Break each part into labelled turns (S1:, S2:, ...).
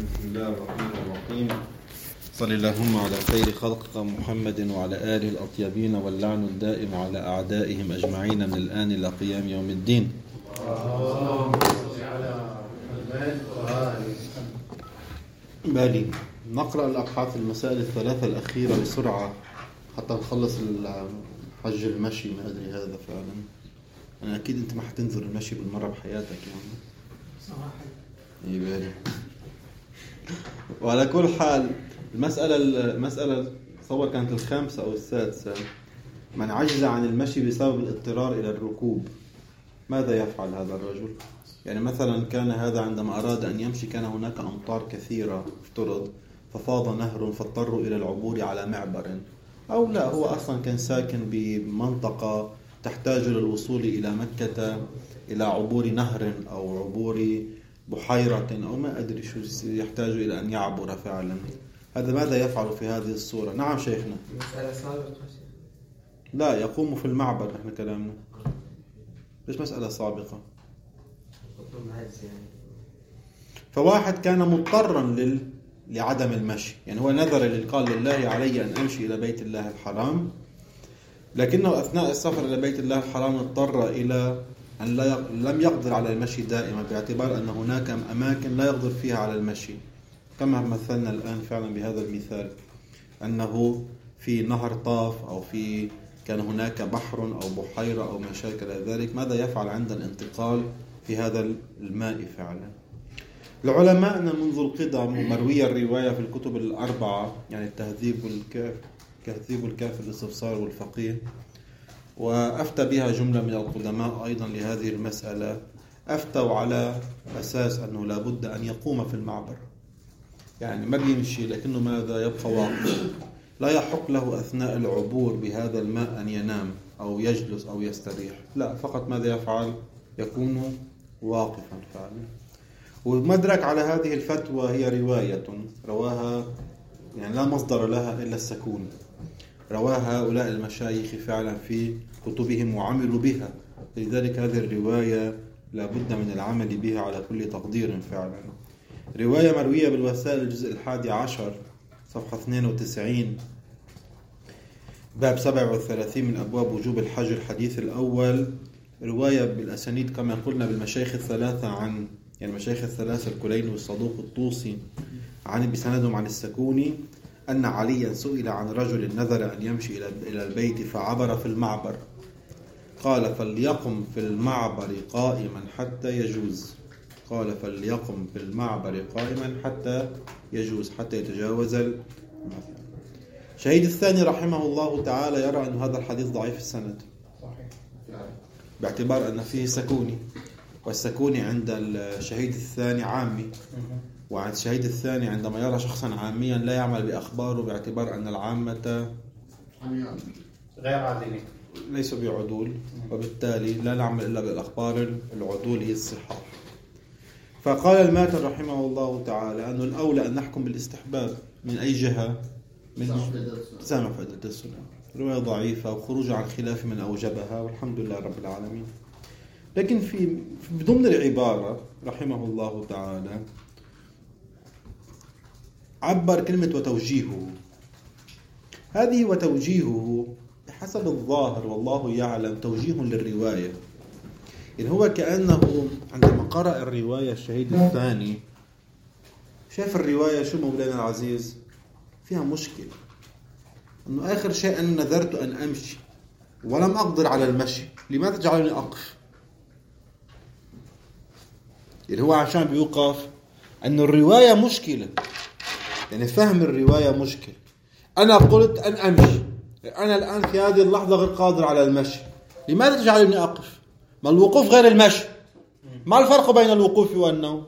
S1: بسم الله الرحمن الرحيم. صلى اللهم على خير خلقك محمد وعلى آله الأطيبين واللعن الدائم على أعدائهم أجمعين من الآن إلى قيام يوم الدين. بالي نقرأ الأبحاث المسائل الثلاثة الأخيرة بسرعة حتى نخلص حج المشي. ما أدري هذا فعلا، أنا أكيد أنت ما حتنزل المشي بالمرة بحياتك يعني صراحة. بالي. وعلى كل حال المسألة تصور كانت الخامسة أو السادسة. من عجز عن المشي بسبب الاضطرار إلى الركوب ماذا يفعل هذا الرجل؟ يعني مثلا كان هذا عندما أراد أن يمشي كان هناك أمطار كثيرة افترض، ففاض نهر فاضطروا إلى العبور على معبر، أو لا هو أصلا كان ساكن بمنطقة تحتاج للوصول إلى مكة إلى عبور نهر أو عبور بحيرة أو ما أدري شو يحتاج إلى أن يعبر فعلا. هذا ماذا يفعل في هذه الصورة؟ نعم شيخنا.
S2: مسألة سابقة.
S1: لا، يقوم في المعبر. نحن كلامنا ليش مسألة سابقة؟ فواحد كان مضطرا لعدم المشي، يعني هو نذر قال لله علي أن أمشي إلى بيت الله الحرام، لكنه أثناء السفر إلى بيت الله الحرام اضطر إلى أن لم يقدر على المشي دائما، باعتبار أن هناك أماكن لا يقدر فيها على المشي، كما مثلنا الآن فعلا بهذا المثال أنه في نهر طاف أو كان هناك بحر أو بحيرة أو ما شابه ذلك. ماذا يفعل عند الانتقال في هذا الماء فعلا؟ العلماء منذ القدم مروية الرواية في الكتب الأربعة، يعني التهذيب والكافي الاستفسار والفقيه، وأفتى بها جملة من القدماء أيضا لهذه المسألة. أفتوا على أساس أنه لابد أن يقوم في المعبر، يعني ما بيمشي لكنه ماذا يبقى واقف، لا يحق له أثناء العبور بهذا الماء أن ينام أو يجلس أو يستريح، لا فقط ماذا يفعل؟ يكون واقفا فعلا. والمدرك على هذه الفتوى هي رواية رواها، يعني لا مصدر لها إلا السكون، رواها هؤلاء المشايخ فعلا في كتبهم وعملوا بها، لذلك هذه الرواية لابد من العمل بها على كل تقدير فعلا. رواية مروية بالوسائل الجزء 11 صفحة 92 باب 37 من أبواب وجوب الحج الحديث الأول، رواية بالأسانيد كما قلنا بالمشايخ الثلاثة عن يعني المشايخ الثلاثة الكليني والصدوق الطوسي عن بسندهم عن السكوني أن عليا سئل عن رجل نذر أن يمشي إلى البيت فعبر في المعبر، قال فليقم في المعبر قائما حتى يجوز، قال فليقم في المعبر قائما حتى يجوز حتى يتجاوز شهيد الثاني رحمه الله تعالى يرى أن هذا الحديث ضعيف السند باعتبار أن فيه سكوني، والسكوني عند الشهيد الثاني عامي، وعند الشهيد الثاني عندما يرى شخصا عاميا لا يعمل بأخباره باعتبار أن العامة
S2: غير عادلين
S1: ليسوا بعدول، وبالتالي لا نعمل إلا بالأخبار العدول هي الصحاح. فقال الماتن رحمه الله تعالى أنه الأولى أن نحكم بالاستحباب من أي جهة؟ من سامع فائدة السنة، رواية ضعيفة وخروج عن خلاف من أوجبها والحمد لله رب العالمين. لكن في ضمن العبارة رحمه الله تعالى عبر كلمة وتوجيهه، هذه وتوجيهه حسب الظاهر والله يعلم توجيه للرواية، إن هو كأنه عندما قرأ الرواية الشهيد الثاني شاف الرواية شو مولانا العزيز فيها مشكلة، أنه آخر شيء أن نذرت أن أمشي ولم أقدر على المشي، لماذا تجعلني أقف؟ يعني هو عشان بيوقف أن الرواية مشكلة، يعني فهم الرواية مشكلة. أنا قلت أن أمشي، أنا الآن في هذه اللحظة غير قادر على المشي، لماذا تجعلني أقف؟ ما الوقوف غير المشي، ما الفرق بين الوقوف والنوم؟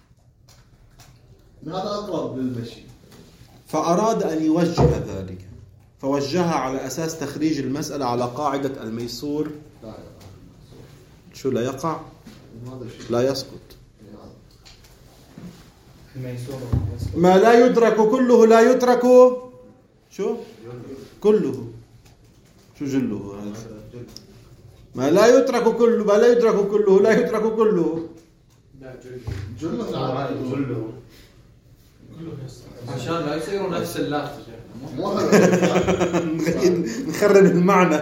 S3: هذا أقرب للمشي.
S1: فأراد أن يوجه ذلك، فوجهها على أساس تخريج المسألة على قاعدة الميسور شو لا يقع لا يسقط، ما لا يدرك كله لا يترك شو كله، شو جله هذا؟ ما لا يترك كله ما لا يدرك كله لا يترك كله،
S3: جله
S2: عشان لا يصيروا نفس اللات.
S3: مو هذا.
S1: نخرب المعنى.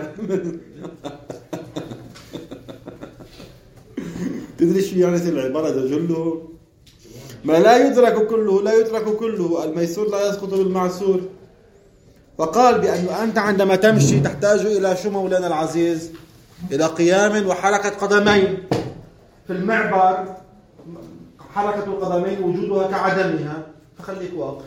S1: تدري شو يعني العبارة جله؟ ما لا يدرك كله لا يترك كله، الميسور لا يسقط بالمعسور. وقال بأنه أنت عندما تمشي تحتاج إلى شو مولانا العزيز؟ إلى قيام وحركة قدمين. في المعبر حركة القدمين وجودها كعدمها، فخليك واقف.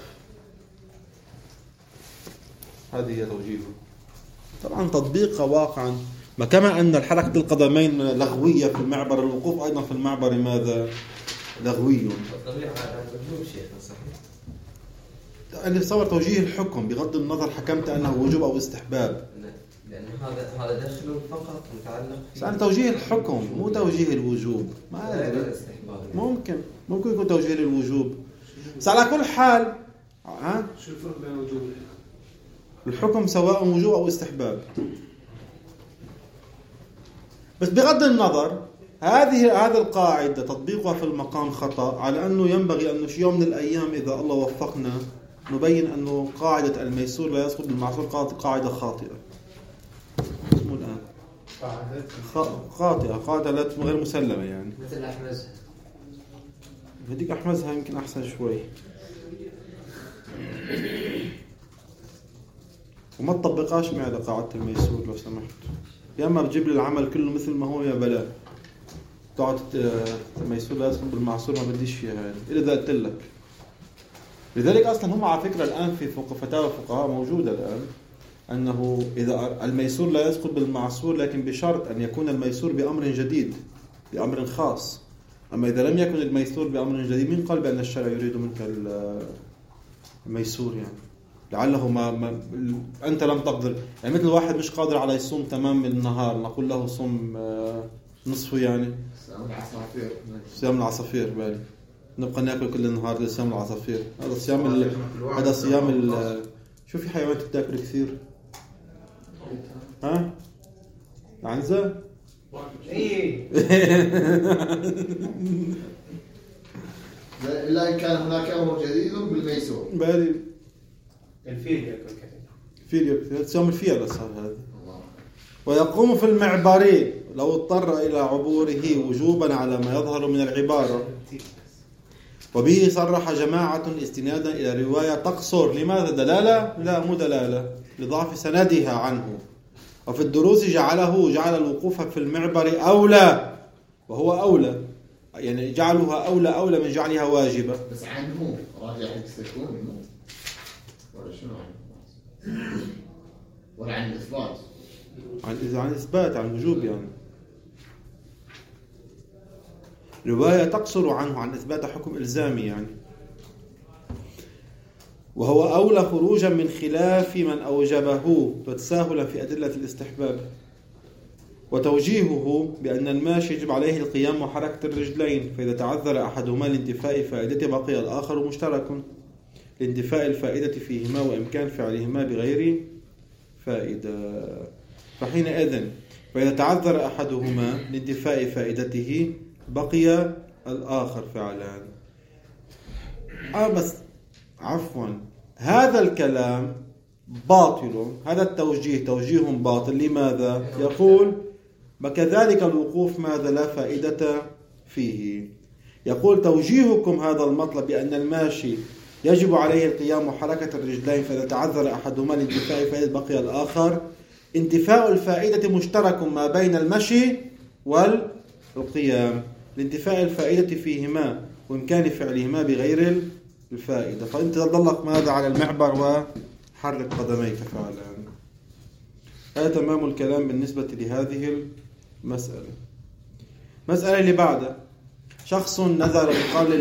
S1: هذه هي توجيهه. طبعا تطبيقها واقعا، ما كما أن حركة القدمين لغوية في المعبر، الوقوف أيضا في المعبر ماذا؟ لغوي.
S2: الطبيعة على وجوب شيخنا صحيح.
S1: أنا صور توجيه الحكم بغض النظر حكمت أنه وجوب أو استحباب.
S2: لأن هذا دخل فقط متعلق
S1: عن توجيه الحكم مو توجيه الوجوب. ما أدري. ممكن يكون توجيه الوجوب. بس على كل حال
S4: شو الفرق بين وجوب
S1: الحكم سواء وجوب أو استحباب. بس بغض النظر هذا القاعدة تطبيقها في المقام خطأ، على أنه ينبغي أنه في يوم من الأيام إذا الله وفقنا نبين أنه قاعدة الميسور لا يسقط بالمعسور قاعدة خاطئة. اسمه الآن قاعدة غير مسلمة يعني.
S2: مثل أحمزها.
S1: هديك أحمزها يمكن أحسن شوي. وما تطبقاش معي لقاعدة الميسور لو سمحت. يا اما بجيب لي العمل كله مثل ما هو يا بلا تقعد الميسور لا يسقط بالمعسور ما بديش فيها يعني. إذا قلت لك لذلك أصلا هم على فكرة الآن في فتاوى الفقهاء موجودة الآن أنه إذا الميسور لا يسقط بالمعسور لكن بشرط أن يكون الميسور بأمر جديد بأمر خاص. أما إذا لم يكن الميسور بأمر جديد من قال بأن الشرع يريد منك الميسور يعني لعله ما أنت لم تقدر يعني مثل واحد مش قادر على يصوم تمام النهار نقول له صوم نصفه يعني صيام العصافير بالي نبقى ناكل كل النهار صيام العصافير هذا صيام شو في حيوانات بتاكل كثير ها عنزة
S2: ايه
S3: إلا إن كان هناك أمر جديد بالميسور
S1: بالي
S2: الفيل ياكل كثير
S1: فيل صيام الفيل صار هذا. ويقوم في المعبر لو اضطر إلى عبوره وجوبا على ما يظهر من العبارة. وبه صرح جماعة استنادا إلى رواية تقصر. لماذا دلالة؟ لا مو دلالة لضعف سندها عنه. وفي الدروس جعل الوقوف في المعبر أولى وهو أولى يعني جعلها أولى من جعلها واجبة.
S3: بس عنه راجع يستكون ولا شنو ولا عن الإثبات
S1: عن إثبات عن وجوب يعني. رواية تقصر عنه عن إثبات حكم إلزامي يعني. وهو أولى خروجا من خلاف من أوجبه وتساهلا في أدلة الاستحباب. وتوجيهه بأن الماشي يجب عليه القيام وحركة الرجلين فإذا تعذر أحدهما لانتفاء فائدته بقي الآخر مشترك لانتفاء الفائدة فيهما وإمكان فعلهما بغير فائدة. فحينئذ فإذا تعذر أحدهما لانتفاء فائدته بقي الآخر فعلان. بس عفوا هذا الكلام باطل. هذا التوجيه توجيه باطل. لماذا؟ يقول وكذلك الوقوف ماذا لا فائدة فيه. يقول توجيهكم هذا المطلب بأن الماشي يجب عليه القيام وحركة الرجلين فإذا تعذر أحدهما لانتفاء فائدة بقي الآخر. انتفاء الفائدة مشترك ما بين المشي والقيام لانتفاء الفائدة فيهما وإمكان فعلهما بغير الفائدة. فأنت تضلق ماذا على المعبر وحرك قدميك فعلا. هذا تمام الكلام بالنسبة لهذه المسألة. مسألة اللي بعدها شخص نذر قال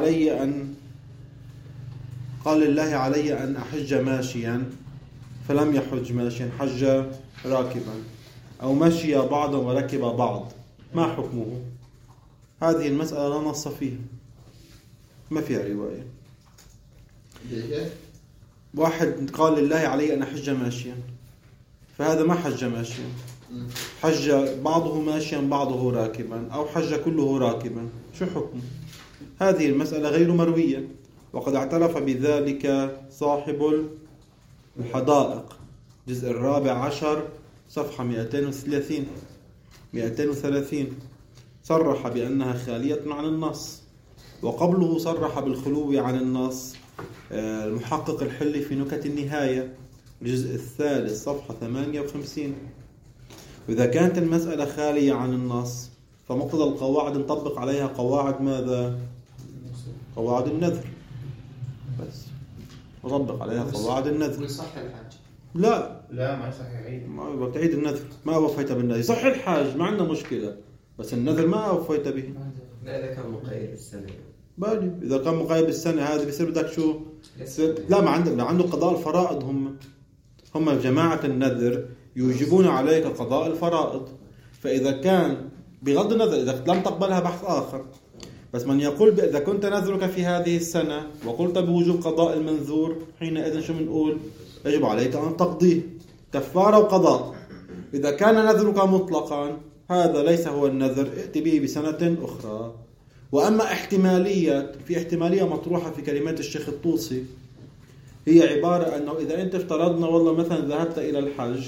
S1: لله علي أن أحج ماشيا فلم يحج ماشيا حج راكبا أو مشي بعضا وركب بعض ما حكمه؟ هذه المسألة لا نص فيها ما فيها رواية. واحد قال لله علي أن أحج ماشيا فهذا ما حج ماشيا حج بعضه ماشيا بعضه راكبا أو حج كله راكبا شو حكمه؟ هذه المسألة غير مروية وقد اعترف بذلك صاحب الحدائق جزء 14 صفحة 230 صرح بأنها خالية عن النص. وقبله صرح بالخلو عن النص المحقق الحلي في نكت النهاية الجزء 3 صفحة 58. وإذا كانت المسألة خالية عن النص فمقتضى القواعد نطبق عليها قواعد ماذا؟ قواعد النذر بس نطبق عليها قواعد النذر.
S5: ويصح الحج؟
S1: لا
S2: ما يصح يعيد.
S1: ما تعيد النذر، ما وفيت بالنذر. يصح الحاج ما عندنا مشكلة، بس النذر ما وفيت به.
S2: لا إذا كان مقيد بالسنة.
S1: بالي إذا كان مقيد بالسنة هذا بيصير بدك شو؟ لا ما عنده قضاء الفرائض. هم جماعة النذر يوجبون عليك قضاء الفرائض. فإذا كان بغض النظر إذا لم تقبلها بحث آخر، بس من يقول إذا كنت نذرك في هذه السنة وقلت بوجوب قضاء المنذور، حينئذ شو بنقول؟ يجب عليك أن تقضيه كفارة وقضاء. إذا كان نذرك مطلقا هذا ليس هو النذر، ائت به بسنة أخرى. وأما في احتمالية مطروحة في كلمات الشيخ الطوسي، هي عبارة أنه إذا أنت افترضنا والله مثلا ذهبت إلى الحج،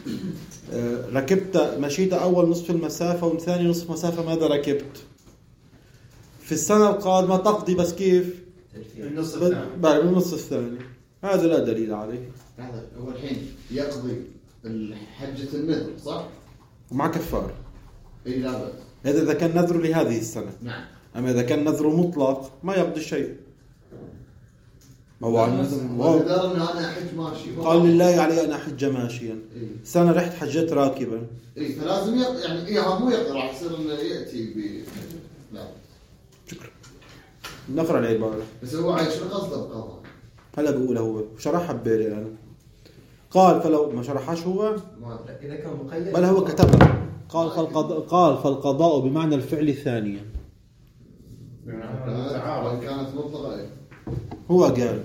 S1: ركبت مشيت أول نصف المسافة وثاني نصف مسافة ماذا ركبت؟ في السنة القادمة تقضي بس كيف؟ بالنصف الثاني. هذا لا دليل عليه.
S3: هذا هو الحين يقضي حجة النذر صح؟
S1: ومع كفار.
S3: إيه لا بأس.
S1: هذا إذا كان نذره لهذه السنة.
S3: نعم.
S1: أما إذا كان نذره مطلق ما يقضي شيء. ما هو
S3: وقدر إنه أنا أحج ماشي.
S1: قال لله علي أن أحج ماشيا.
S3: إيه.
S1: سنة رحت حجت راكبا.
S3: إيه فلازم يعني مو يقدر راح يصير إنه يأتي لا.
S1: شكرا. نقرأ العبارة.
S3: بس هو عايش شنو قصده بقضاء؟
S1: هلا بقول هو شرحها ببالي أنا. قال فلو ما شرحهاش هو
S2: إذا كان مقيد
S1: بل هو كتبها. قال فالقضاء بمعنى الفعل ثانيا.
S3: وإن كانت مطلقة.
S1: هو قال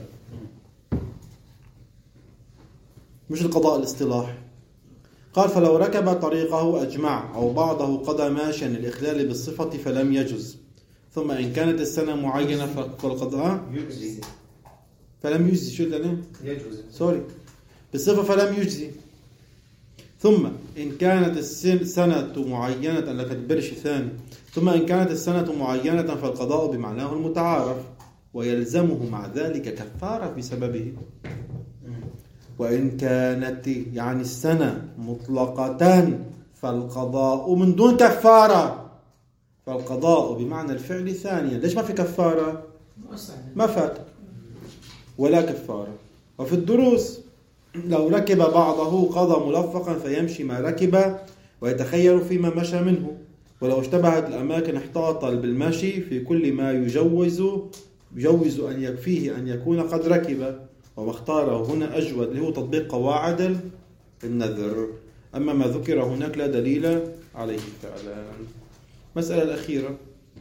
S1: مش القضاء الاصطلاحي. قال فلو ركب طريقه أجمع أو بعضه قضى ماشيا الإخلال بالصفة فلم يجز. ثم إن كانت السنة معينة فالقضاء
S2: يجزي.
S1: فلم يجزي. شو لأنه
S2: يجوز
S1: سوري بالصفة فلم يجزي. ثم إن كانت السنة معينة لا تكبرش ثاني. ثم إن كانت السنة معينة فالقضاء بمعناه المتعارف ويلزمه مع ذلك كفارة بسببه. وإن كانت يعني السنة مطلقة فالقضاء من دون كفارة. فالقضاء بمعنى الفعل ثانيا. ليش ما في كفارة؟ ما فات ولا كفارة. وفي الدروس لو ركب بعضه قضى ملفقا فيمشي ما ركب ويتخير فيما مشى منه. ولو اشتبهت الأماكن احتاط بالمشي في كل ما يجوز أن يكفيه أن يكون قد ركب. وما اختاره هنا أجود اللي هو تطبيق قواعد النذر. أما ما ذكر هناك لا دليل عليه فعلا. مسألة الأخيرة،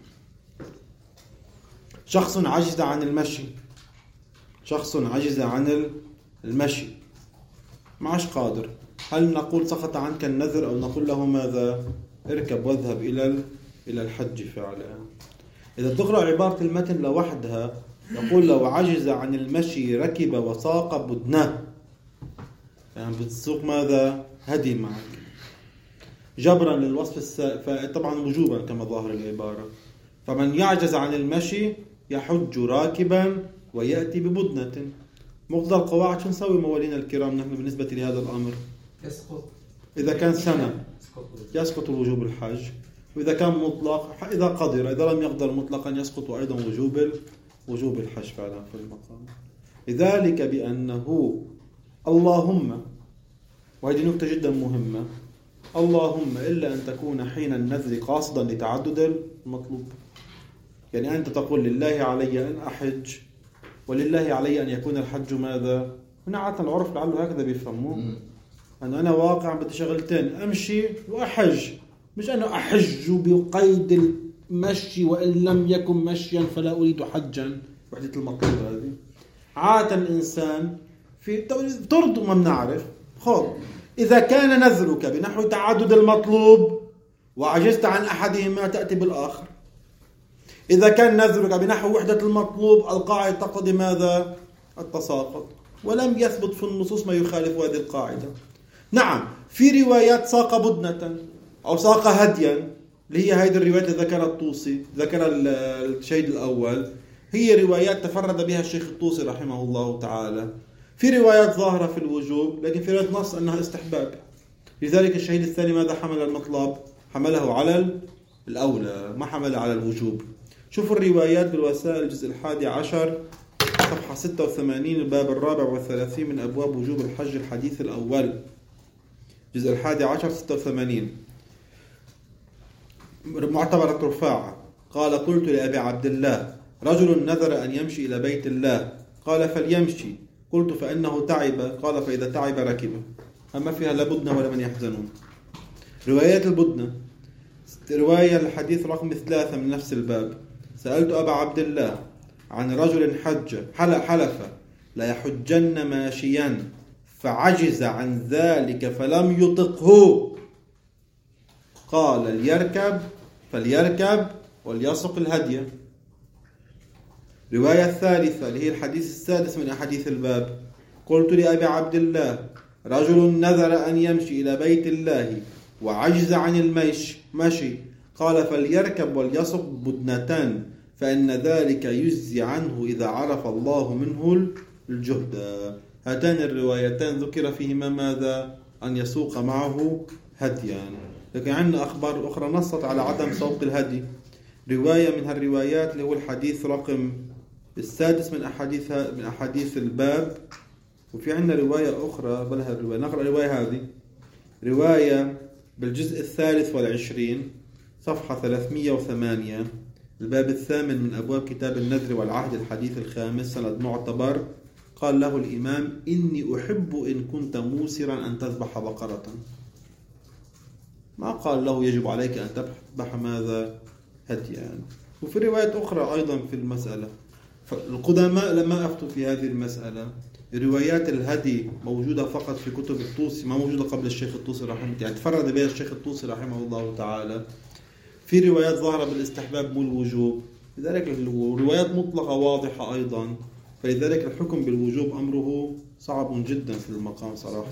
S1: شخص عجز عن المشي معش قادر، هل نقول سقط عنك النذر أو نقول له ماذا؟ اركب واذهب إلى الحج فعلا. إذا تقرأ عبارة المتن لوحدها يقول لو عجز عن المشي ركب وساق بدنه، يعني بتسوق ماذا؟ هدي معك جبرا للوصف طبعا وجوبا كما ظاهر العبارة. فمن يعجز عن المشي يحج راكبا ويأتي ببدنة. مقتضى القواعد شو نسوي موالينا الكرام نحن بالنسبة لهذا الأمر؟
S2: يسقط.
S1: إذا كان سنة يسقط وجوب الحج، وإذا كان مطلق إذا قدر، إذا لم يقدر مطلقا يسقط أيضا وجوب الحج فعلا في المقام. لذلك بأنه اللهم، وهذه نقطة جدا مهمة، اللهم إلا أن تكون حين النذر قاصدا لتعدد المطلوب. يعني أنت تقول لله علي أن أحج ولله علي أن يكون الحج ماذا؟ هنا عادة العرف لعله هكذا بيفهموه، أنا واقع بدي شغلتين، أمشي وأحج، مش أنه أحج بقيد المشي وإن لم يكن مشيا فلا أريد حجا. وحدة المطلوب هذه عادة الإنسان في ترد ما بنعرف. خذ إذا كان نذرك بنحو تعدد المطلوب وعجزت عن أحدهما تأتي بالآخر. إذا كان نذرك بنحو وحدة المطلوب القاعدة تقتضي ماذا؟ التساقط، ولم يثبت في النصوص ما يخالف هذه القاعدة. نعم في روايات ساق بدنة أو ساق هديا، اللي هي هذه الروايات اللي ذكر الطوسي، ذكر الشهيد الأول، هي روايات تفرد بها الشيخ الطوسي رحمه الله تعالى. في روايات ظاهرة في الوجوب، لكن في روايات نص أنها استحباب. لذلك الشهيد الثاني ماذا حمل المطلب؟ حمله على الأولى، ما حمل على الوجوب. شوفوا الروايات بالوسائل الجزء 11 صفحة 86 الباب 34 من أبواب وجوب الحج الحديث الأول، جزء 11 86. معتبرة رفاعة قال: قلت لأبي عبد الله: رجل نذر أن يمشي إلى بيت الله، قال: فليمشي. قلت: فإنه تعب. قال: فإذا تعب ركبه. أما فيها لا بدنة ولا من يحزنون. روايات البدنة، رواية الحديث رقم 3 من نفس الباب: سألت أبا عبد الله عن رجل حلف لا يحجن ماشيا فعجز عن ذلك فلم يطقه، قال: فليركب وليسق الهدي. رواية الثالثة اللي هي الحديث السادس من أحاديث الباب: قلت لأبي عبد الله: رجل نذر أن يمشي إلى بيت الله وعجز عن المشي، قال: فليركب وليسق بدنتان فإن ذلك يجزي عنه إذا عرف الله منه الجهد. هاتان الروايتان ذكر فيهما ماذا؟ أن يسوق معه هديا. لكن عندنا أخبار أخرى نصت على عدم سوق الهدي. رواية من هالروايات اللي هو الحديث رقم السادس من أحاديث الباب. وفي عندنا رواية أخرى بلها الرواية، نقرأ الرواية هذه. رواية بالجزء 23 صفحة 308 الباب 8 من أبواب كتاب النذر والعهد الحديث الخامس، سند معتبر. قال له الإمام: إني أحب إن كنت موسرا أن تذبح بقرة. ما قال له يجب عليك أن تذبح ماذا؟ هديا. وفي روايات أخرى أيضا في المسألة. القدماء لما أفتوا في هذه المسألة، روايات الهدي موجودة فقط في كتب الطوسي، ما موجودة قبل الشيخ الطوسي رحمه الله، يعني تفرد بها الشيخ الطوسي رحمه الله تعالى. في روايات ظاهرة بالاستحباب مو الوجوب، لذلك الروايات مطلقة واضحة أيضا، فلذلك الحكم بالوجوب أمره صعب جدا في المقام صراحة.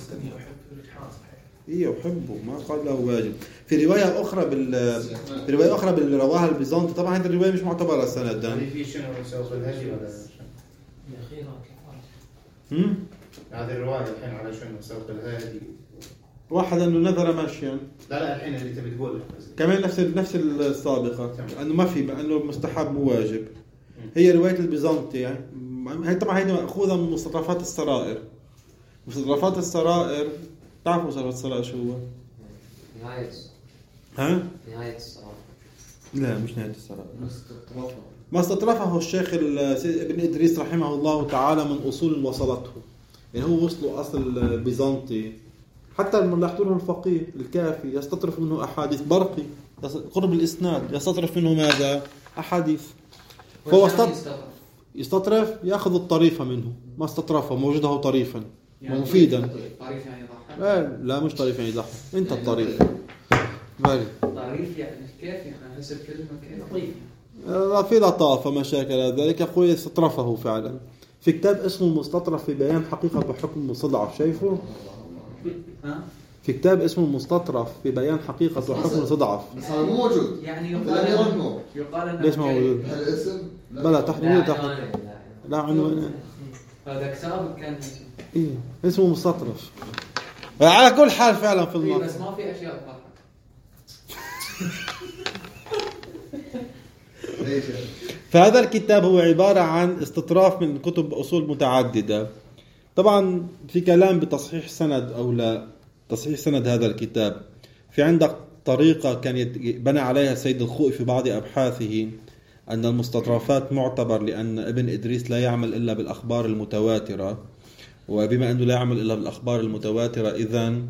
S1: يحبه، ما قال له واجب. في رواية أخرى بالرواها البيزنطي، طبعا هذه الرواية مش معتبرة سندا.
S4: في شنو سوق الهدي ولا هذه الرواية الحين على شنو سوق الهدي؟
S1: واحد أنه نذر ماشيا.
S4: لا الحين اللي تبي تقول
S1: كمان نفس السابقة، أنه ما في، أنه مستحب مو واجب. هي رواية البيزنطي، يعني هي طبعا هي مأخوذة من مستطرفات السرائر. مستطرفات السرائر، تعرفوا مستطرفات السرائر شو هو؟
S2: نهاية السرائر.
S1: لا مش نهاية السرائر. ما استطرفه الشيخ ابن إدريس رحمه الله تعالى من أصول وصلته، يعني هو وصلوا أصل بيزنطي. حتى الملاحظون الفقيه الكافي يستطرف منه أحاديث، برقي قرب الإسناد يستطرف منه ماذا؟ أحاديث. فهو يستطرف يأخذ الطريفة منه، ما استطرفه موجوده طريفا يعني مفيدا.
S2: طريف يعني يضحك؟
S1: لا مش طريف يعني يضحك، أنت الطريف.
S2: طريف يعني كيف يعني حسب كلمة لطيف.
S1: لا في لطافة ما شاكل ذلك. يقول يستطرفه فعلا في كتاب اسمه المستطرف في بيان حقيقة وحكم المستضعف. شايفه؟ في كتاب اسمه المستطرف في بيان حقيقة وحكم المستضعف.
S3: موجود
S2: يعني
S1: يقال ليش ما موجود؟
S3: الاسم
S1: بلا تحت لا عنوان.
S2: هذا كتاب كان
S1: إيه اسمه مستطرف. على كل حال فعلا في الماضي
S2: بس ما في أشياء تضحك.
S1: فهذا الكتاب هو عبارة عن استطراف من كتب أصول متعددة. طبعا في كلام بتصحيح سند أو لا تصحيح سند هذا الكتاب. في عندك طريقة كان بنى عليها السيد الخوئي في بعض أبحاثه، أن المستطرفات معتبر لأن ابن إدريس لا يعمل إلا بالأخبار المتواترة، وبما أنه لا يعمل إلا بالأخبار المتواترة إذن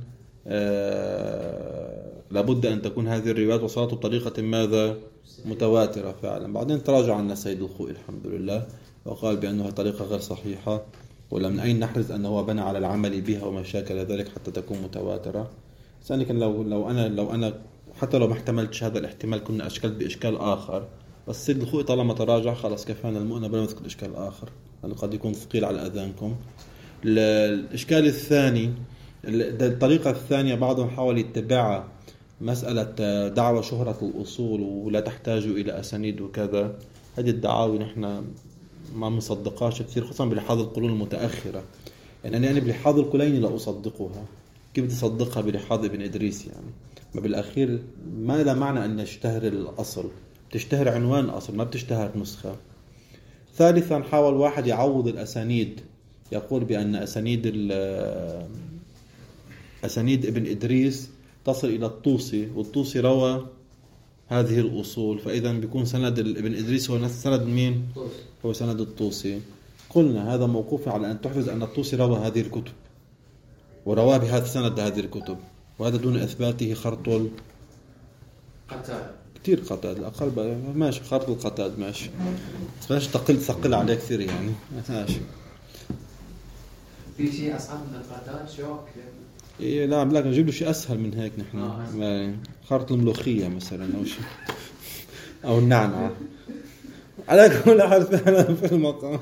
S1: لابد أن تكون هذه الروايات وصلت بطريقة ماذا؟ متواترة فعلا. بعدين تراجع عنا السيد الخوئي الحمد لله وقال بأنها طريقة غير صحيحة، ولم أين نحرز أنه بنى على العمل بها وما شاكل ذلك حتى تكون متواترة. لكن لو أنا حتى لو ما احتملتش هذا الاحتمال كنا أشكلت بإشكال آخر، السيد الخوئي طالما تراجع خلاص كفانا المؤنة بلا نذكر الإشكال الآخر لأنه قد يكون ثقيل على أذانكم. الإشكال الثاني، الطريقة الثانية بعضهم حاول يتبعها، مسألة دعوة شهرة الأصول ولا تحتاج إلى أسانيد وكذا. هذه الدعاوي نحن ما مصدقاش كثير، خصوصا بلحاظ القرون المتأخرة. يعني أنا بلحاظ الكليني لا أصدقها، كيف بدي أصدقها بلحاظ ابن إدريس؟ يعني ما بالأخير ما لا معنى أن يشتهر الأصل، تشتهر عنوان الأصل ما بتشتهر نسخة. ثالثا حاول واحد يعوض الأسانيد، يقول بأن أسانيد ابن إدريس تصل إلى الطوسي، والطوسي روى هذه الأصول، فإذا بيكون سند ابن إدريس هو سند مين؟ هو سند الطوسي. قلنا هذا موقوف على أن تحفظ أن الطوسي روى هذه الكتب ورواه بهذا السند هذه الكتب، وهذا دون إثباته خرط
S2: قتال
S1: كتير قتاد الأقل ماشي، خرط القتاد ماشي، بس ثقل عليه كثير يعني ماشي.
S2: في شيء أصعب من القتال شوك؟
S1: إيه لا لكن نجيب له شيء أسهل من هيك نحن. خرط الملوخية مثلا أو شيء أو النعنعة على كل حال فعلا في المقام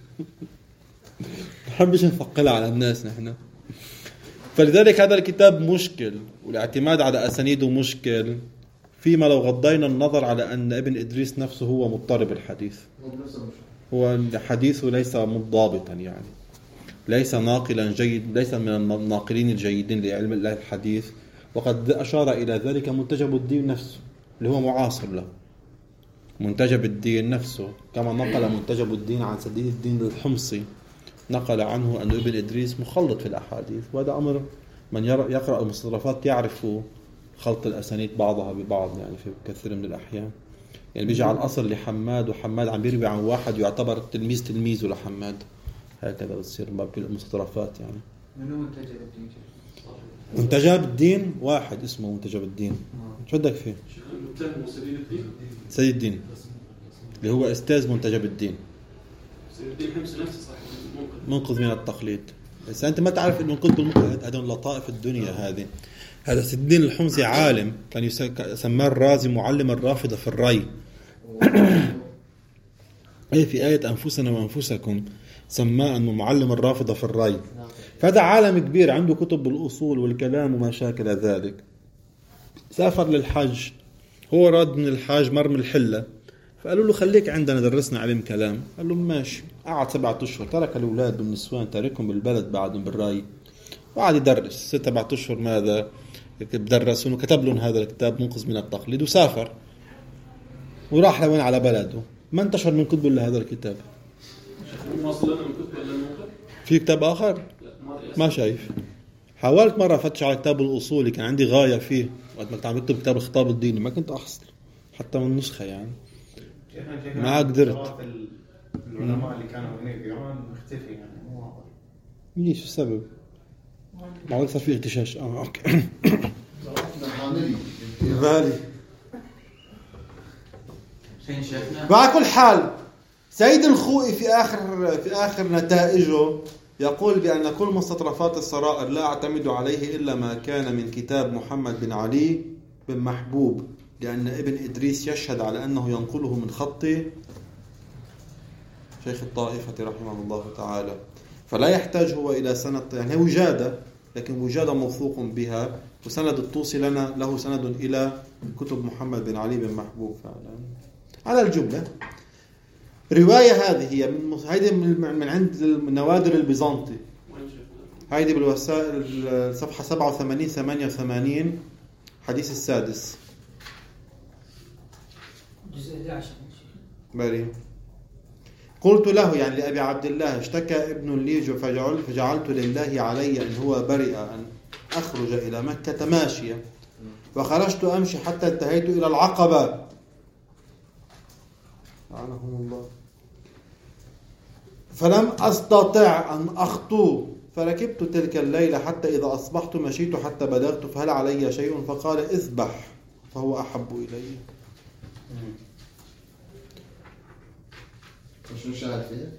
S1: نحبش نثقلها على الناس نحن. فلذلك هذا الكتاب مشكل، والاعتماد على أسانيده مشكل، فيما لو غضينا النظر على أن ابن إدريس نفسه هو مضطرب الحديث، هو حديثه ليس مضابطا، يعني ليس ناقلا جيد، ليس من الناقلين الجيدين لعلم الحديث. وقد أشار إلى ذلك منتجب الدين نفسه اللي هو معاصر له. منتجب الدين نفسه كما نقل منتجب الدين عن سديد الدين الحمصي، نقل عنه أن ابن إدريس مخلط في الأحاديث، وهذا أمر من يقرأ المستطرفات يعرف خلط الأسانيد بعضها ببعض يعني في كثير من الأحيان. يعني بيجي على الأصل لحماد، وحماد عم بيروي عن واحد يعتبر تلميذه لحماد، هكذا بتصير المستطرفات يعني.
S2: منو منتجب الدين؟
S1: منتجب الدين واحد اسمه منتجب الدين. شو بدك فيه؟ سيد الدين اللي هو أستاذ منتجب الدين.
S5: سيد الدين حمص نفسه صح
S1: منقذ من التقليد. بس أنت ما تعرف إنه منقذ بالمنقذ، هذا لطائف الدنيا هذه. هذا سيد الدين الحمصي عالم كان يسمى الرازي معلم الرافضة في الري. إيه في آية أنفسنا وأنفسكم سماه أنه معلم الرافضة في الري. فهذا عالم كبير عنده كتب بالأصول والكلام وما شاكل ذلك. سافر للحج، هو راد من الحاج مر من الحلة، فقالوا له خليك عندنا درسنا علم كلام. قال له ماشي. قعد 7 أشهر، ترك الأولاد والنسوان تاركهم بالبلد بعدهم بالرأي، وقعد يدرس 7 أشهر. ماذا بدرسون؟ وكتب لهم هذا الكتاب منقذ من التقليد، وسافر وراح لوين على بلده. ما انتشر من كتب إلا هذا الكتاب. في كتاب آخر ما شايف. حاولت مرة فتش على كتاب الأصول، كان عندي غاية فيه وقت ما كنت عم بكتب كتاب الخطاب الديني، ما كنت أحصل حتى من نسخة يعني، ما قدرت.
S4: العلماء اللي كانوا هنا في إيران مختفي يعني مو واضح.
S1: ليش السبب؟ معقول صار في اغتشاش. أوكي. بالي. على كل حال سيد الخوئي في آخر نتائجه يقول بأن كل مستطرفات السرائر لا أعتمد عليه إلا ما كان من كتاب محمد بن علي بن محبوب، لأن ابن إدريس يشهد على أنه ينقله من خط شيخ الطائفة رحمه الله تعالى، فلا يحتاج هو إلى سند، يعني وجادة لكن وجادة موثوق بها. وسند الطوسي له سند إلى كتب محمد بن علي بن محبوب فعلا. على الجملة رواية هذه هي من عند النوادر البيزنطي، هذه بالوسائل صفحة 87-88 حديث السادس
S6: جزء 11.
S1: باري. قلت له يعني لأبي عبد الله اشتكى ابن لي فجعلت لله علي أن هو برئ أن أخرج إلى مكة ماشيا، وخرجت أمشي حتى انتهيت إلى العقبة لعنهم الله، فلم أستطع أن أخطو، فركبت تلك الليلة حتى إذا أصبحت مشيت حتى بلغت، فهل علي شيء؟ فقال اذبح فهو أحب إلي.
S3: شو شاهد فيه؟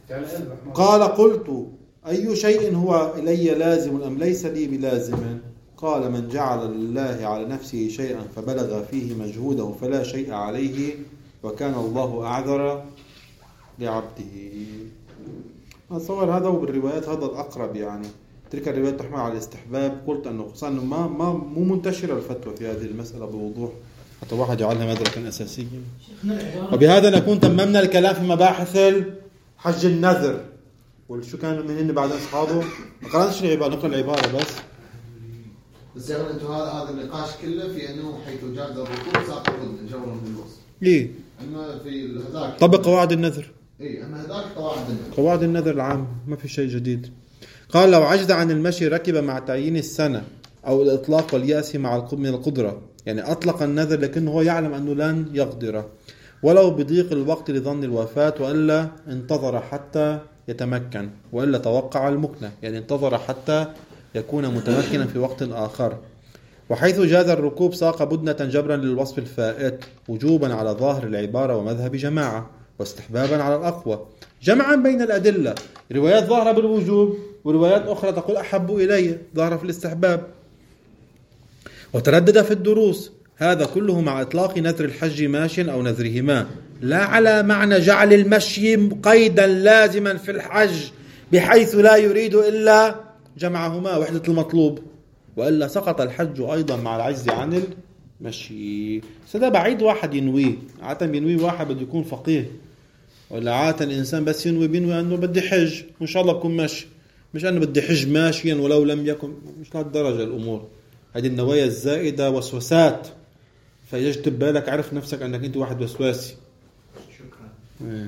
S1: قال قلت أي شيء هو إلي لازم أم ليس لي بلازم؟ قال من جعل لله على نفسه شيئا فبلغ فيه مجهوده فلا شيء عليه وكان الله أعذر لعبده. أتصور هذا وبالروايات هذا الأقرب يعني. تلك الروايات تحمل على الاستحباب. قلت أنه خصوصا مو منتشرة الفتوى في هذه المسألة بوضوح حتى واحد يجعلها مدركا أساسيا. وبهذا نكون تممنا الكلام في مباحث حج النذر. وشو كانوا من هن بعد أصحابه؟ ما قرأتش العبارة، نقرأ العبارة
S3: بس يعني أنتم هذا النقاش كله في أنه حيث جاز الركوب ساقط جبرا بالوصف.
S1: إيه.
S3: أما في هذاك
S1: طبق قواعد النذر.
S3: إيه أما هذاك قواعد النذر.
S1: قواعد النذر العام ما في شيء جديد. قال لو عجز عن المشي ركب مع تعيين السنة أو الإطلاق واليأس مع من القدرة. يعني أطلق النذر لكنه هو يعلم أنه لن يقدر ولو بضيق الوقت لظن الوفاة وإلا انتظر حتى يتمكن وإلا توقع المكنة. يعني انتظر حتى يكون متمكنا في وقت آخر. وحيث جاز الركوب ساق بدنة جبرا للوصف الفائت وجوبا على ظاهر العبارة ومذهب جماعة واستحبابا على الأقوى جمعا بين الأدلة. روايات ظاهرة بالوجوب وروايات أخرى تقول أحب إلي ظاهرة في الاستحباب. وتردد في الدروس. هذا كله مع إطلاق نذر الحج ماش أو نذرهما لا على معنى جعل المشي قيدا لازما في الحج بحيث لا يريد إلا جمعهما وحدة المطلوب وإلا سقط الحج أيضا مع العجز عن المشي. هذا بعيد واحد ينويه. عادة بينوي واحد بده يكون فقيه ولا عادة الإنسان بس بينوي أنه بدي حج وإن شاء الله بكون ماشي مش أنه بدي حج ماشيا ولو لم يكن. مش لهالدرجة الأمور. هذه النوايا الزائدة وسوسات فيجتب بالك عرف نفسك أنك أنت واحد وسواسي.
S2: شكرا.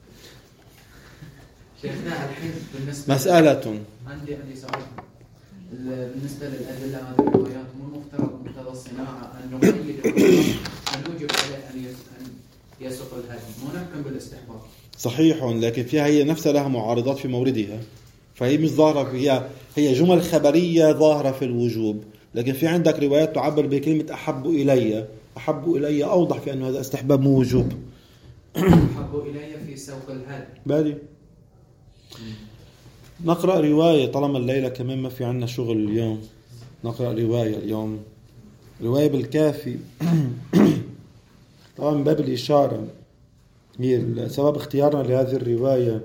S2: شيخنا الحين بالنسبة
S1: مسألة
S2: عندي سؤال. بالنسبة للأدلة هذه الروايات مو المفترض مقتضى الصناعة أن نقيد أن نوجب عليه أن يسوق الهدي مو نحكم بالاستحباب.
S1: صحيح لكن فيها هي نفسها لها معارضات في موردها فهي مش ظاهرة. هي جمل خبرية ظاهرة في الوجوب لكن في عندك روايات تعبر بكلمة أحب إلي. أحب إلي أوضح في أنه هذا استحباب مو وجوب.
S2: أحب إلي في سوق الهدي
S1: بالي. نقرأ رواية طالما الليلة كمان ما في عنا شغل اليوم. نقرأ رواية اليوم رواية بالكافي. طبعا من باب الإشارة هي سبب اختيارنا لهذه الرواية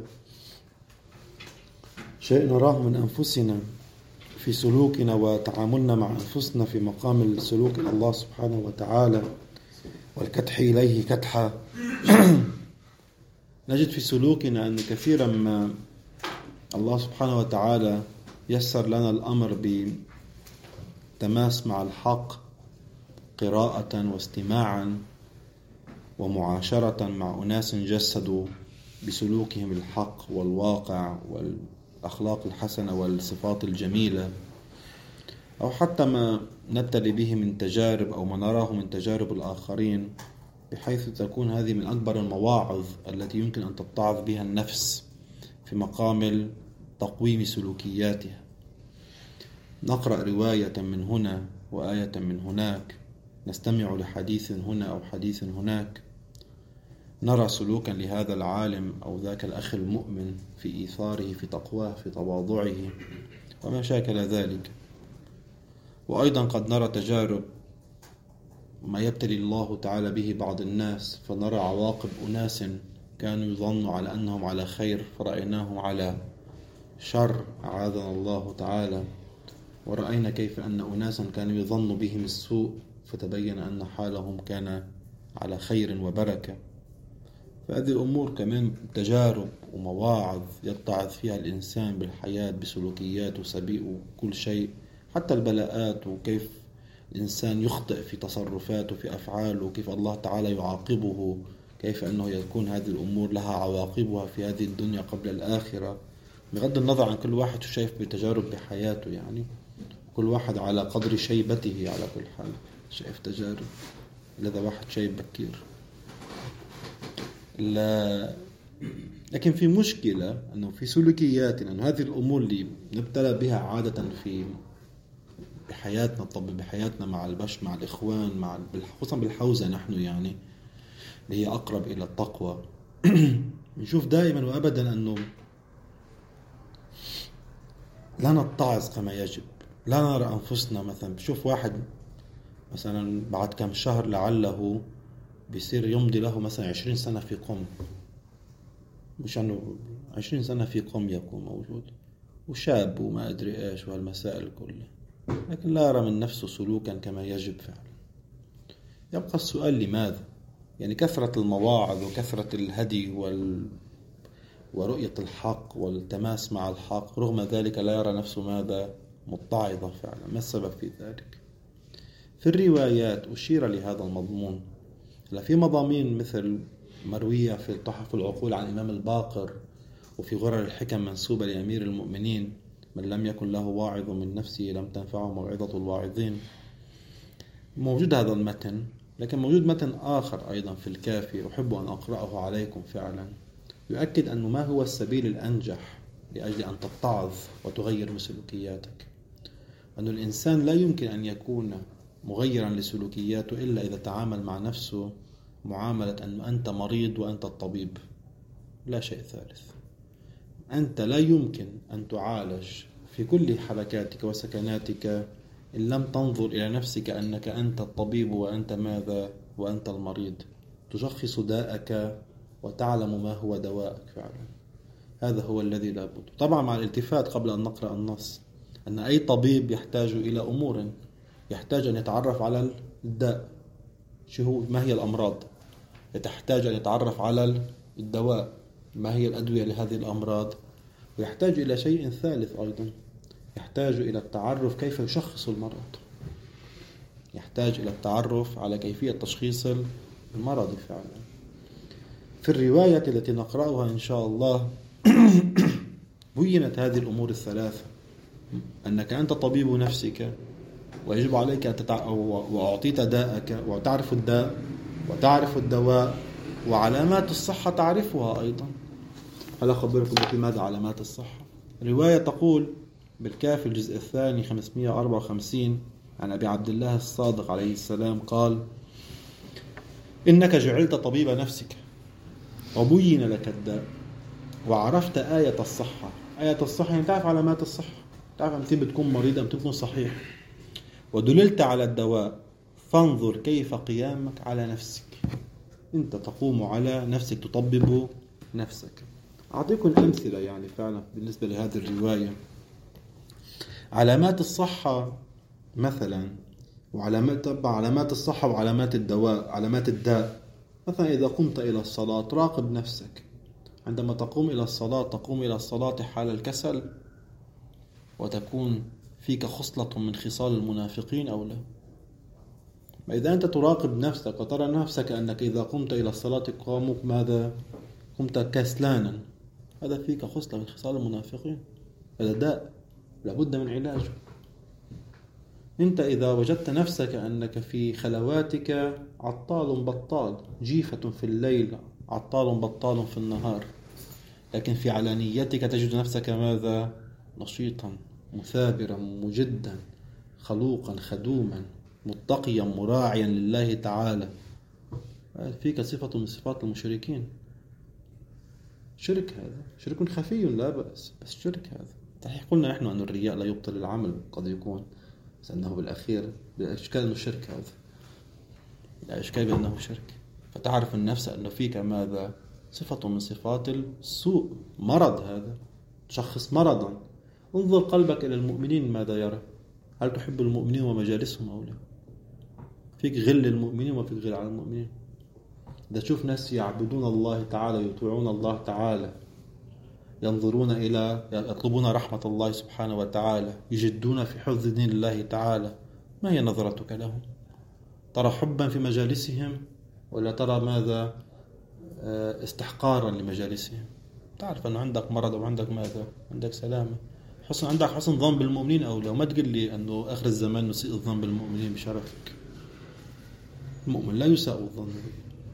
S1: شيء نراه من أنفسنا في سلوكنا وتعاملنا مع أنفسنا في مقام السلوك إلى الله سبحانه وتعالى والكدح إليه كدحا. نجد في سلوكنا أن كثيرا ما الله سبحانه وتعالى يسر لنا الأمر بتماس مع الحق قراءة واستماعا ومعاشرة مع أناس جسدوا بسلوكهم الحق والواقع والأخلاق الحسنة والصفات الجميلة أو حتى ما نبتلي به من تجارب أو ما نراه من تجارب الآخرين بحيث تكون هذه من أكبر المواعظ التي يمكن أن تتعظ بها النفس في مقام تقويم سلوكياتها. نقرأ رواية من هنا وآية من هناك نستمع لحديث هنا أو حديث هناك نرى سلوكا لهذا العالم أو ذاك الأخ المؤمن في إيثاره في تقواه في تواضعه وما شاكل ذلك. وأيضا قد نرى تجارب ما يبتلي الله تعالى به بعض الناس فنرى عواقب أناس كانوا يظنوا على أنهم على خير فرأيناهم على شر أعاذنا الله تعالى. ورأينا كيف أن أناسا كانوا يظنوا بهم السوء فتبين أن حالهم كان على خير وبركة. فهذه أمور كمان تجارب ومواعظ يتعظ فيها الإنسان بالحياة بسلوكيات وسبيء كل شيء حتى البلاءات وكيف الإنسان يخطئ في تصرفاته في أفعاله وكيف الله تعالى يعاقبه كيف أنه يكون هذه الأمور لها عواقبها في هذه الدنيا قبل الآخرة بغض النظر عن كل واحد شايف بتجارب بحياته. يعني كل واحد على قدر شيبته على كل حال شايف تجارب. لذا واحد شايف بكير لا. لكن في مشكلة أنه في سلوكياتنا أنه هذه الأمور اللي نبتلى بها عادة في بحياتنا طب بحياتنا مع البش مع الإخوان مع خصوصا بالحوزة نحن يعني اللي هي أقرب إلى التقوى نشوف دائما وأبدا أنه لا نتعظ كما يجب لا نرى أنفسنا مثلا. بشوف واحد مثلا بعد كم شهر لعله بيصير يمضي له مثلا 20 سنة في قم، مش أنه 20 سنة في قم يكون موجود وشاب وما أدري إيش وهالمسائل كلها، لكن لا يرى من نفسه سلوكا كما يجب فعلا. يبقى السؤال لماذا؟ يعني كثرة المواعظ وكثرة الهدي ورؤية الحق والتماس مع الحق، رغم ذلك لا يرى نفسه ماذا؟ متعظة فعلا. ما السبب في ذلك؟ في الروايات أشير لهذا المضمون. في مضامين مثل مروية في تحف العقول عن الإمام الباقر، وفي غرر الحكم منسوبة لأمير المؤمنين: من لم يكن له واعظ من نفسه لم تنفعه موعظة الواعظين. موجود هذا المتن، لكن موجود متن آخر أيضا في الكافي أحب أن أقرأه عليكم فعلا، يؤكد أنه ما هو السبيل الأنجح لأجل أن تتعظ وتغير من سلوكياتك. أن الإنسان لا يمكن أن يكون مغيرا لسلوكياته إلا إذا تعامل مع نفسه معاملة أن أنت مريض وأنت الطبيب، لا شيء ثالث. أنت لا يمكن أن تعالج في كل حركاتك وسكناتك إن لم تنظر إلى نفسك أنك أنت الطبيب وأنت ماذا؟ وأنت المريض. تشخص داءك وتعلم ما هو دواءك فعلا. هذا هو الذي لابد. طبعا مع الالتفات قبل أن نقرأ النص أن أي طبيب يحتاج إلى أمور، يحتاج أن يتعرف على الداء، ما هي الأمراض، يحتاج أن يتعرف على الدواء، ما هي الأدوية لهذه الأمراض، ويحتاج إلى شيء ثالث أيضا، يحتاج إلى التعرف كيف يشخص المرض، يحتاج إلى التعرف على كيفية تشخيص المرض فعلا. في الرواية التي نقرأها إن شاء الله بينت هذه الأمور الثلاثة: أنك أنت طبيب نفسك ويجب عليك أن وأعطيت داءك وتعرف الداء وتعرف الدواء، وعلامات الصحة تعرفها أيضا. هل أخبركم بماذا علامات الصحة؟ رواية تقول بالكافي الجزء الثاني 554 عن أبي عبد الله الصادق عليه السلام قال: إنك جعلت طبيب نفسك وبين لك الداء وعرفت آية الصحة. آية الصحة يعني تعرف علامات الصحة، تعرف أمتى بتكون مريض أمتى بتكون صحيح، ودللت على الدواء فانظر كيف قيامك على نفسك. أنت تقوم على نفسك، تطبب نفسك. أعطيكم أمثلة يعني فعلا بالنسبة لهذه الرواية. علامات الصحة مثلا، علامات الصحة وعلامات الدواء، علامات الداء. مثلا إذا قمت إلى الصلاة راقب نفسك. عندما تقوم إلى الصلاة تقوم إلى الصلاة حال الكسل وتكون فيك خصلة من خصال المنافقين أو لا؟ إذا أنت تراقب نفسك وترى نفسك أنك إذا قمت إلى الصلاة قامك ماذا؟ قمت كسلانا، هذا فيك خصلة من خصال المنافقين، هذا داء لابد من علاجه. أنت إذا وجدت نفسك أنك في خلواتك عطال بطال، جيفة في الليل عطال بطال في النهار، لكن في علانيتك تجد نفسك ماذا؟ نشيطا مثابرا مجدا خلوقا خدوما متقيا مراعيا لله تعالى. فيك صفة من صفات المشركين. شرك، هذا شرك خفي لا بأس، بس شرك هذا. صحيح قلنا نحن أن الرياء لا يبطل العمل، قد يكون، بس أنه بالأخير بالأشكال أنه شرك، هذا الأشكال بأنه شرك. فتعرف النفس أنه فيك ماذا؟ صفة من صفات السوء، مرض، هذا تشخص مرضا. انظر قلبك إلى المؤمنين ماذا يرى؟ هل تحب المؤمنين ومجالسهم أو لا؟ فيك غل المؤمنين وفيك غل على المؤمنين. إذا تشوف ناس يعبدون الله تعالى، يطيعون الله تعالى، ينظرون إلى، يطلبون رحمة الله سبحانه وتعالى، يجدون في حفظ دين الله تعالى، ما هي نظرتك لهم؟ ترى حبا في مجالسهم ولا ترى ماذا؟ استحقارا لمجالسهم؟ تعرف أنه عندك مرض أو عندك ماذا؟ عندك سلامة، عندك حسن ظن بالمؤمنين أو لا. وما تقول لي أنه آخر الزمان نسيء الظن بالمؤمنين بشرفك. المؤمن لا يساء الظن به،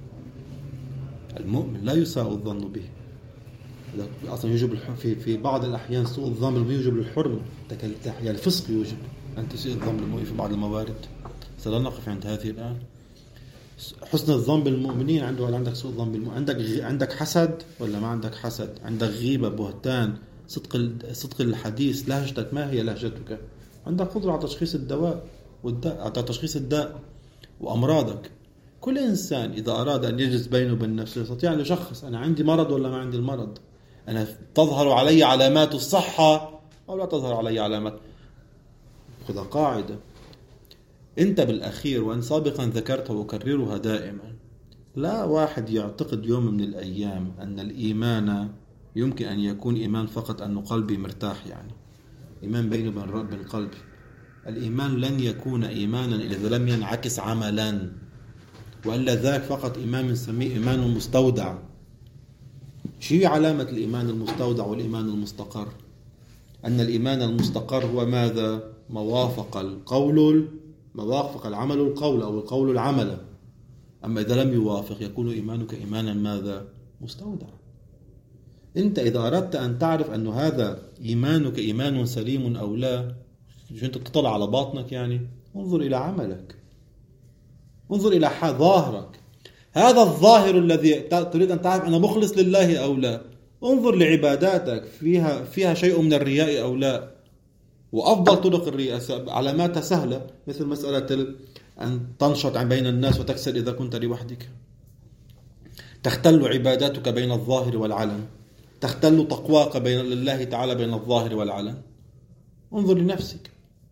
S1: المؤمن لا يساء الظن به. أصلا يوجب في بعض الأحيان سوء الظن بالمؤمن يوجب الحرمة، يعني الفسق يوجب أن تسيء الظن بالمؤمن في بعض الموارد. سلا نقف عند هذه الآن. حسن الظن بالمؤمنين عنده ولا عندك سوء الظن بالمؤمنين؟ عندك حسد ولا ما عندك حسد؟ عندك غيبة، بهتان، صدق الحديث. لهجتك ما هي لهجتك؟ عندك قدرة على تشخيص الدواء والداء، على تشخيص الداء وأمراضك. كل إنسان إذا أراد أن يجلس بينه وبين نفسه يستطيع أن يشخص أنا عندي مرض ولا ما عندي المرض، أنا تظهر علي علامات الصحة أو لا تظهر علي علامات. خذ قاعدة أنت بالأخير، وأن سابقا ذكرتها وأكررها دائما، لا واحد يعتقد يوم من الأيام أن الإيمان يمكن أن يكون إيمان فقط أنه قلبي مرتاح، يعني إيمان بينه وبين رب القلب. الإيمان لن يكون إيمانا إذا لم ينعكس عملا، وإلا ذاك فقط إيمان نسميه إيمان مستودع. شيء علامة الإيمان المستودع والإيمان المستقر؟ أن الإيمان المستقر هو ماذا؟ موافق العمل القول أو القول العمل. أما إذا لم يوافق يكون إيمانك إيمانا ماذا؟ مستودع. أنت إذا أردت أن تعرف أن هذا إيمانك إيمان سليم أو لا، مش أنت تطلع على باطنك، يعني انظر إلى عملك، انظر إلى ظاهرك. هذا الظاهر الذي تريد أن تعرف أنا مخلص لله أو لا. انظر لعباداتك، فيها شيء من الرياء أو لا. وأفضل طرق الرياء علاماتها سهلة، مثل مسألة أن تنشط بين الناس وتكسل إذا كنت لوحدك. تختل عباداتك بين الظاهر والعلن، تختل تقواك بين الله تعالى بين الظاهر والعلن. انظر لنفسك.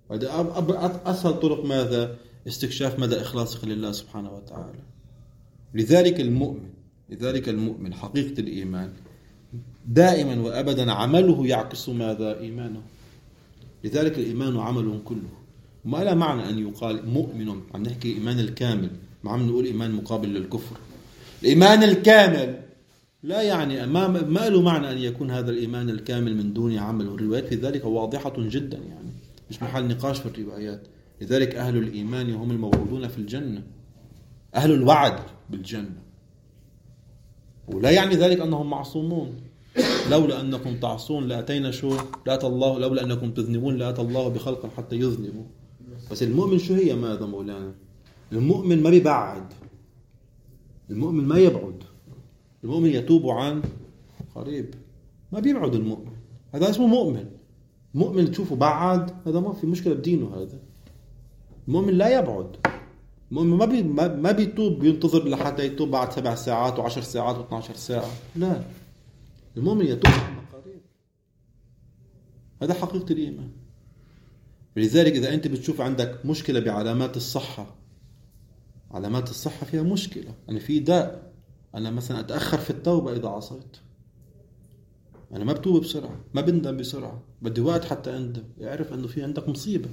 S1: أسهل طرق ماذا؟ استكشاف مدى إخلاصك لله سبحانه وتعالى. لذلك المؤمن حقيقة الإيمان دائما وأبدا عمله يعكس ماذا؟ إيمانه. لذلك الإيمان عمل كله. ما لا معنى أن يقال مؤمن، عم نحكي إيمان الكامل، ما عم نقول إيمان مقابل للكفر. الإيمان الكامل لا يعني ما له معنى أن يكون هذا الإيمان الكامل من دون عمل. والروايات في ذلك واضحة جدا، يعني مش محل نقاش في الروايات. لذلك أهل الإيمان هم الموعودون في الجنة، أهل الوعد بالجنة. ولا يعني ذلك أنهم معصومون. لولا أنكم تعصون لأتينا لأتى الله، لولا أنكم تذنبون لأتى الله بخلق حتى يذنبوا. بس المؤمن شو هي ماذا مولانا؟ المؤمن ما بيبعد، المؤمن ما يبعد، المؤمن يتوب عن قريب، ما بيبعد المؤمن. هذا اسمه مؤمن. مؤمن تشوفه بعد، هذا ما في مشكلة بدينه. هذا المؤمن لا يبعد. المؤمن ما بيتوب بينتظر لحتى يتوب بعد 7 ساعات و10 ساعات و12 ساعة، لا، المؤمن يتوب عن قريب. هذا حقيقة الإيمان. لذلك إذا أنت بتشوف عندك مشكلة بعلامات الصحة، علامات الصحة فيها مشكلة، أنا في داء، أنا مثلا أتأخر في التوبة إذا عصيت، أنا ما بتوب بسرعة، ما بندم بسرعة، بدي وقت حتى أندم، يعرف أنه في عندك مصيبة.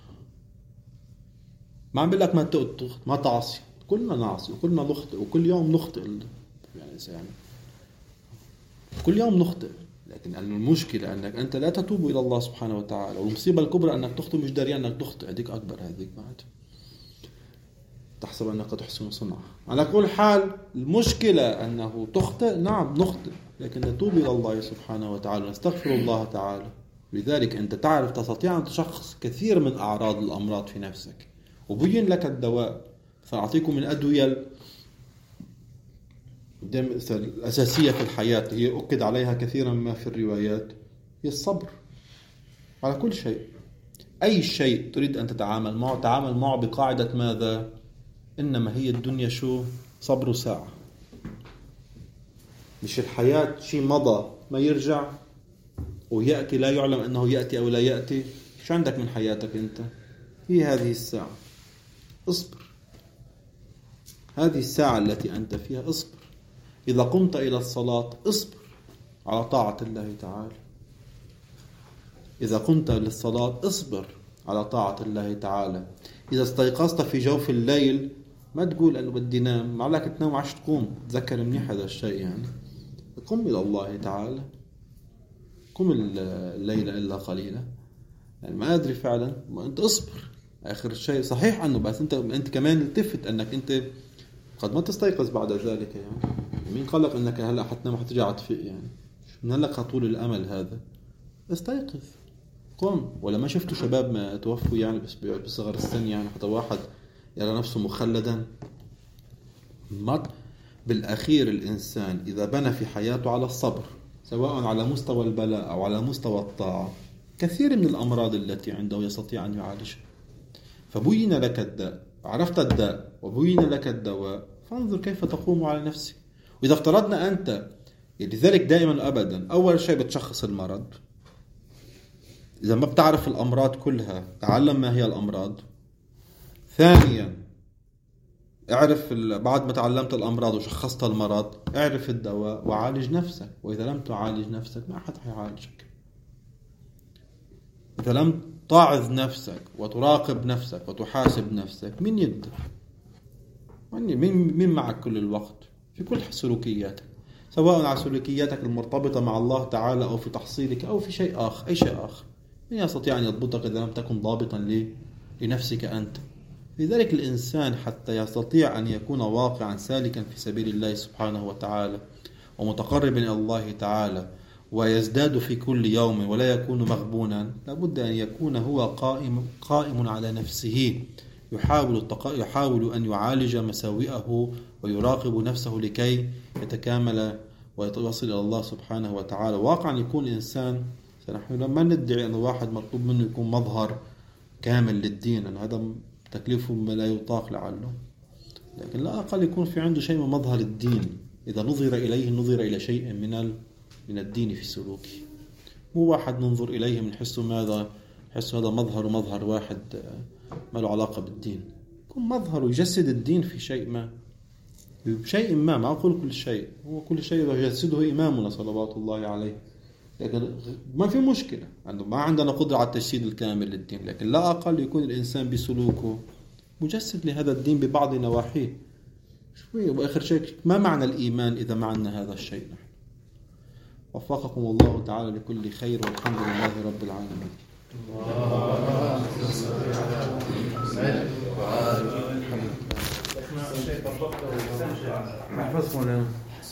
S1: ما عم بقول لك ما تعصي، كلنا نعصي وكلنا نخطئ وكل يوم نخطئ، يعني كل يوم نخطئ. لكن المشكلة أنك أنت لا تتوب إلى الله سبحانه وتعالى، والمصيبة الكبرى أنك تخطئ مش داري أنك تخطئ، هذيك أكبر. هذيك بعد تحسب أنك تحسن صنعة. على كل حال المشكلة أنه تخطئ، نعم نخطئ، لكن نتوب إلى الله سبحانه وتعالى، نستغفر الله تعالى. لذلك أنت تعرف تستطيع أن تشخص كثير من أعراض الأمراض في نفسك، وبين لك الدواء. فأعطيكم من أدوية الأساسية في الحياة، هي أكد عليها كثيرا ما في الروايات، هي الصبر على كل شيء. أي شيء تريد أن تتعامل معه، تعامل معه بقاعدة ماذا؟ إنما هي الدنيا شو؟ صبر ساعة. مش الحياة شيء مضى ما يرجع ويأتي لا يعلم أنه يأتي أو لا يأتي. شو عندك من حياتك أنت؟ هي هذه الساعة، اصبر. هذه الساعة التي أنت فيها اصبر. إذا قمت إلى الصلاة اصبر على طاعة الله تعالى. إذا قمت للصلاة اصبر على طاعة الله تعالى. إذا استيقظت في جوف الليل ما تقول أنه بدي نام، معلك تنام عش تقوم، تذكر منيح هذا الشيء. يعني قم إلى الله تعالى، قم الليل إلا قليلا. يعني ما أدري فعلا، أنت اصبر. آخر الشيء صحيح أنه بس أنت كمان التفت أنك أنت قد ما تستيقظ بعد ذلك. يعني مين قال لك أنك هلأ حتنام حترجع تفيق؟ يعني من لك طول الأمل هذا؟ استيقظ، قم. ولا ما شفتوا شباب ما توفوا يعني بس بصغر السن، يعني حتى واحد يرى نفسه مخلدا. بالأخير الإنسان إذا بنى في حياته على الصبر، سواء على مستوى البلاء أو على مستوى الطاعة، كثير من الأمراض التي عنده يستطيع أن يعالجها. فبين لك الداء، عرفت الداء وبين لك الدواء، فانظر كيف تقوم على نفسك. وإذا افترضنا أنت، لذلك دائما أبدا أول شيء بتشخص المرض. إذا ما بتعرف الأمراض كلها تعلم ما هي الأمراض. ثانيا اعرف بعد ما تعلمت الأمراض وشخصت المرض اعرف الدواء وعالج نفسك. وإذا لم تعالج نفسك ما أحد حيعالجك. إذا لم تعظ نفسك وتراقب نفسك وتحاسب نفسك، مين يقدر؟ مين معك كل الوقت في كل سلوكياتك، سواء على سلوكياتك المرتبطة مع الله تعالى أو في تحصيلك أو في شيء آخر، أي شيء آخر. من يستطيع أن يضبطك إذا لم تكن ضابطا لنفسك أنت؟ لذلك الإنسان حتى يستطيع أن يكون واقعا سالكا في سبيل الله سبحانه وتعالى ومتقربا إلى الله تعالى ويزداد في كل يوم ولا يكون مغبونا، لابد أن يكون هو قائم على نفسه، يحاول أن يعالج مساوئه ويراقب نفسه لكي يتكامل ويصل إلى الله سبحانه وتعالى. واقعا يكون إنسان، نحن لما ندعي أن واحد مطلوب منه يكون مظهر كامل للدين، أن هذا تكليفه ما لا يطاق لعله، لكن لا أقل يكون في عنده شيء من مظهر الدين. إذا نظر إليه نظر إلى شيء من الدين في سلوكه، مو واحد ننظر إليه من حسه هذا مظهر ومظهر واحد ما له علاقة بالدين. يكون مظهر يجسد الدين في شيء ما أقول كل شيء، هو كل شيء يجسده إمامنا صلوات الله عليه، لكن ما في مشكلة ما عندنا قدرة على التجسيد الكامل للدين، لكن لا أقل يكون الإنسان بسلوكه مجسد لهذا الدين ببعض نواحيه. وآخر شيء، ما معنى الإيمان إذا ما عندنا هذا الشيء؟ نحن وفقكم الله تعالى لكل خير، والحمد لله رب العالمين.
S4: الله